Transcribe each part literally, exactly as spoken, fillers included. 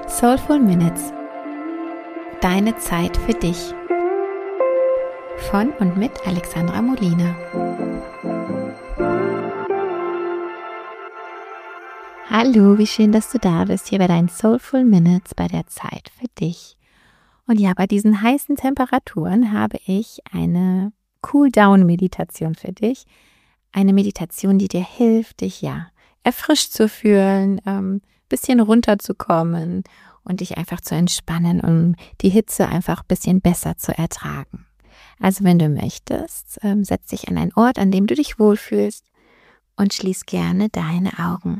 Soulful Minutes. Deine Zeit für dich. Von und mit Alexandra Molina. Hallo, wie schön, dass du da bist, hier bei deinen Soulful Minutes, bei der Zeit für dich. Und ja, bei diesen heißen Temperaturen habe ich eine Cool-Down-Meditation für dich. Eine Meditation, die dir hilft, dich ja erfrischt zu fühlen, ähm, bisschen runterzukommen und dich einfach zu entspannen, um die Hitze einfach ein bisschen besser zu ertragen. Also wenn du möchtest, ähm, setz dich an einen Ort, an dem du dich wohlfühlst und schließ gerne deine Augen.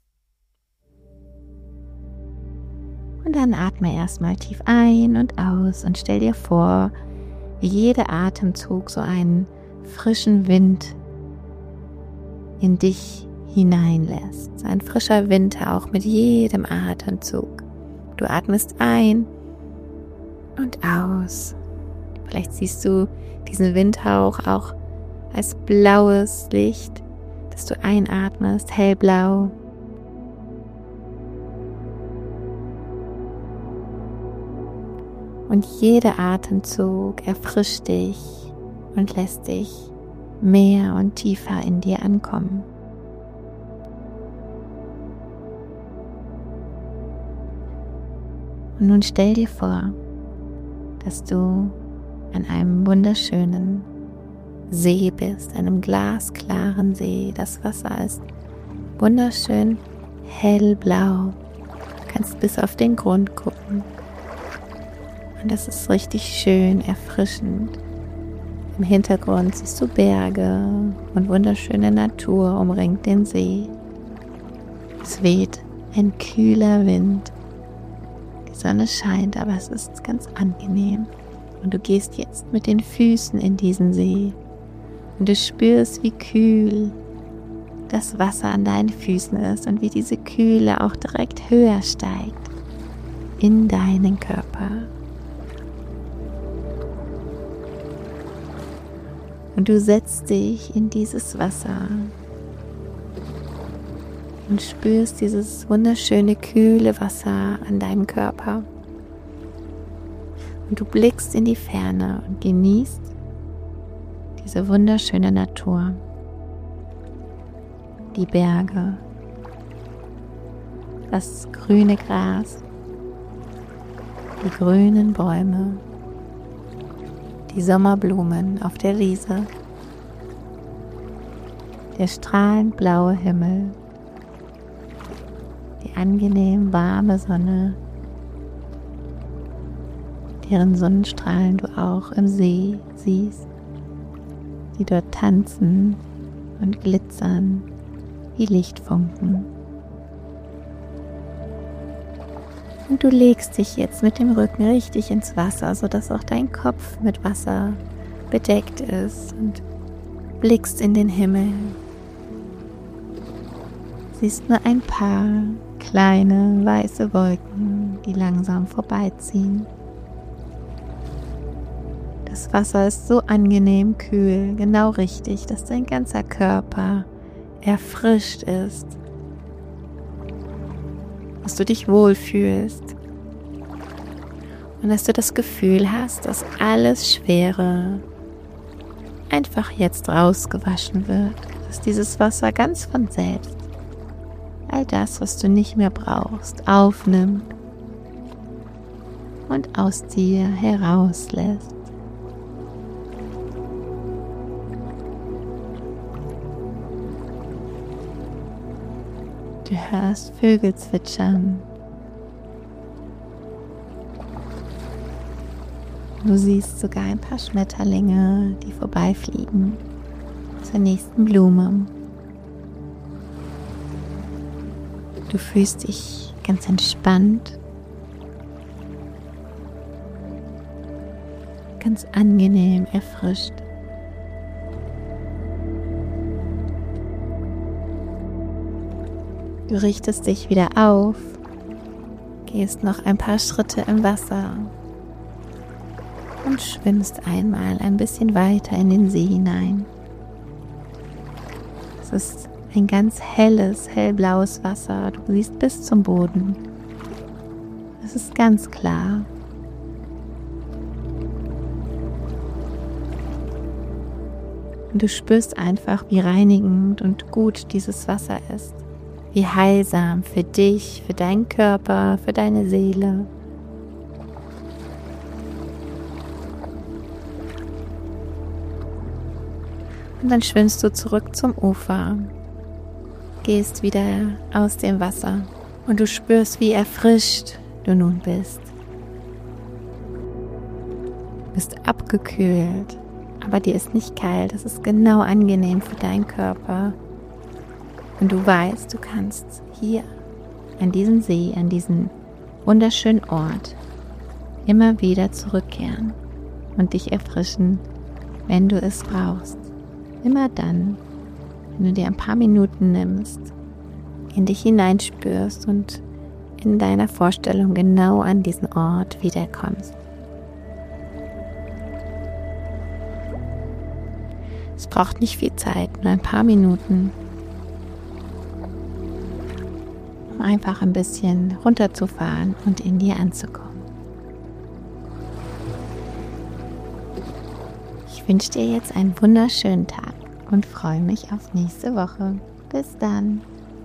Und dann atme erstmal tief ein und aus und stell dir vor, wie jeder Atemzug so einen frischen Wind in dich hineinlässt. Ein frischer Wind auch mit jedem Atemzug. Du atmest ein und aus. Vielleicht siehst du diesen Windhauch auch als blaues Licht, das du einatmest, hellblau. Und jeder Atemzug erfrischt dich und lässt dich mehr und tiefer in dir ankommen. Und nun stell dir vor, dass du an einem wunderschönen See bist, einem glasklaren See. Das Wasser ist wunderschön hellblau. Du kannst bis auf den Grund gucken. Und das ist richtig schön erfrischend. Im Hintergrund siehst du Berge und wunderschöne Natur umringt den See. Es weht ein kühler Wind. Die Sonne scheint, aber es ist ganz angenehm. Und du gehst jetzt mit den Füßen in diesen See. Und du spürst, wie kühl das Wasser an deinen Füßen ist und wie diese Kühle auch direkt höher steigt in deinen Körper. Und du setzt dich in dieses Wasser und spürst dieses wunderschöne, kühle Wasser an deinem Körper. Und du blickst in die Ferne und genießt diese wunderschöne Natur, die Berge, das grüne Gras, die grünen Bäume, die Sommerblumen auf der Wiese, der strahlend blaue Himmel, die angenehm warme Sonne, deren Sonnenstrahlen du auch im See siehst, die dort tanzen und glitzern wie Lichtfunken. Und du legst dich jetzt mit dem Rücken richtig ins Wasser, sodass auch dein Kopf mit Wasser bedeckt ist und blickst in den Himmel. Siehst nur ein paar kleine weiße Wolken, die langsam vorbeiziehen. Das Wasser ist so angenehm kühl, genau richtig, dass dein ganzer Körper erfrischt ist, dass du dich wohlfühlst und dass du das Gefühl hast, dass alles Schwere einfach jetzt rausgewaschen wird, dass dieses Wasser ganz von selbst all das, was du nicht mehr brauchst, aufnimmt und aus dir herauslässt. Du hörst Vögel zwitschern. Du siehst sogar ein paar Schmetterlinge, die vorbeifliegen zur nächsten Blume. Du fühlst dich ganz entspannt, ganz angenehm erfrischt. Du richtest dich wieder auf, gehst noch ein paar Schritte im Wasser und schwimmst einmal ein bisschen weiter in den See hinein. Es ist ein ganz helles, hellblaues Wasser. Du siehst bis zum Boden. Es ist ganz klar. Und du spürst einfach, wie reinigend und gut dieses Wasser ist. Wie heilsam für dich, für deinen Körper, für deine Seele. Und dann schwimmst du zurück zum Ufer, gehst wieder aus dem Wasser und du spürst, wie erfrischt du nun bist. Du bist abgekühlt, aber dir ist nicht kalt, das ist genau angenehm für deinen Körper. Und du weißt, du kannst hier an diesem See, an diesen wunderschönen Ort immer wieder zurückkehren und dich erfrischen, wenn du es brauchst. Immer dann, wenn du dir ein paar Minuten nimmst, in dich hineinspürst und in deiner Vorstellung genau an diesen Ort wiederkommst. Es braucht nicht viel Zeit, nur ein paar Minuten, um einfach ein bisschen runterzufahren und in dir anzukommen. Ich wünsche dir jetzt einen wunderschönen Tag und freue mich auf nächste Woche. Bis dann.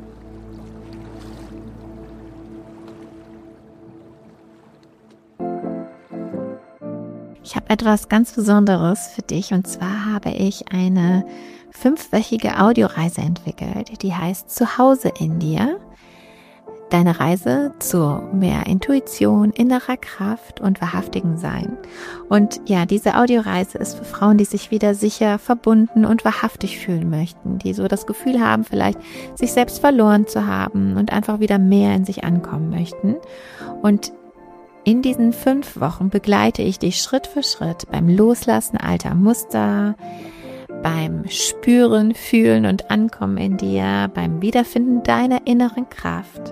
Ich habe etwas ganz Besonderes für dich und zwar habe ich eine fünfwöchige Audioreise entwickelt, die heißt Zuhause in dir. Deine Reise zu mehr Intuition, innerer Kraft und wahrhaftigem Sein. Und ja, diese Audioreise ist für Frauen, die sich wieder sicher, verbunden und wahrhaftig fühlen möchten, die so das Gefühl haben, vielleicht sich selbst verloren zu haben und einfach wieder mehr in sich ankommen möchten. Und in diesen fünf Wochen begleite ich dich Schritt für Schritt beim Loslassen alter Muster, beim Spüren, Fühlen und Ankommen in dir, beim Wiederfinden deiner inneren Kraft,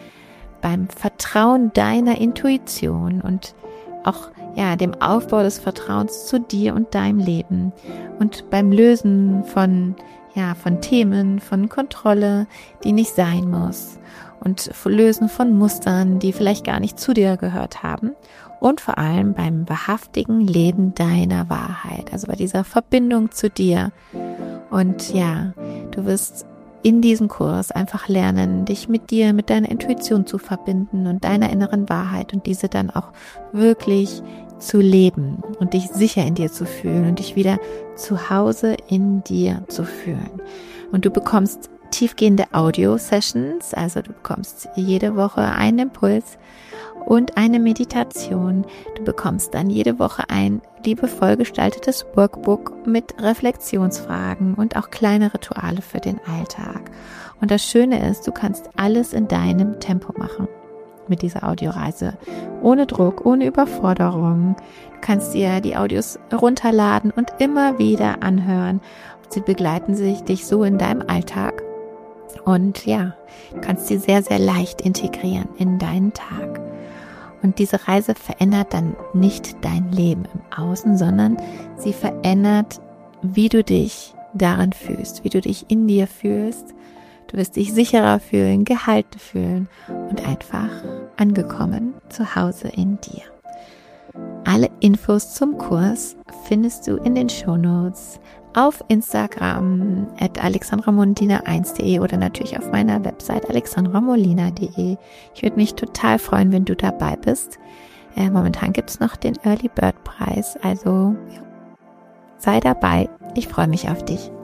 beim Vertrauen deiner Intuition und auch ja, dem Aufbau des Vertrauens zu dir und deinem Leben und beim Lösen von, ja, von Themen, von Kontrolle, die nicht sein muss und Lösen von Mustern, die vielleicht gar nicht zu dir gehört haben und vor allem beim wahrhaftigen Leben deiner Wahrheit, also bei dieser Verbindung zu dir. Und ja, du wirst in diesem Kurs einfach lernen, dich mit dir, mit deiner Intuition zu verbinden und deiner inneren Wahrheit und diese dann auch wirklich zu leben und dich sicher in dir zu fühlen und dich wieder zu Hause in dir zu fühlen. Und du bekommst tiefgehende Audio-Sessions, also du bekommst jede Woche einen Impuls und eine Meditation. Du bekommst dann jede Woche ein liebevoll gestaltetes Workbook mit Reflexionsfragen und auch kleine Rituale für den Alltag. Und das Schöne ist, du kannst alles in deinem Tempo machen mit dieser Audioreise. Ohne Druck, ohne Überforderung. Du kannst dir die Audios runterladen und immer wieder anhören. Sie begleiten sich dich so in deinem Alltag. Und ja, du kannst sie sehr, sehr leicht integrieren in deinen Tag. Und diese Reise verändert dann nicht dein Leben im Außen, sondern sie verändert, wie du dich darin fühlst, wie du dich in dir fühlst. Du wirst dich sicherer fühlen, gehalten fühlen und einfach angekommen zu Hause in dir. Alle Infos zum Kurs findest du in den Shownotes auf Instagram at alexandramolina eins punkt de oder natürlich auf meiner Website alexandramolina punkt de. Ich würde mich total freuen, wenn du dabei bist. Äh, momentan gibt es noch den Early Bird Preis, also ja, sei dabei. Ich freue mich auf dich.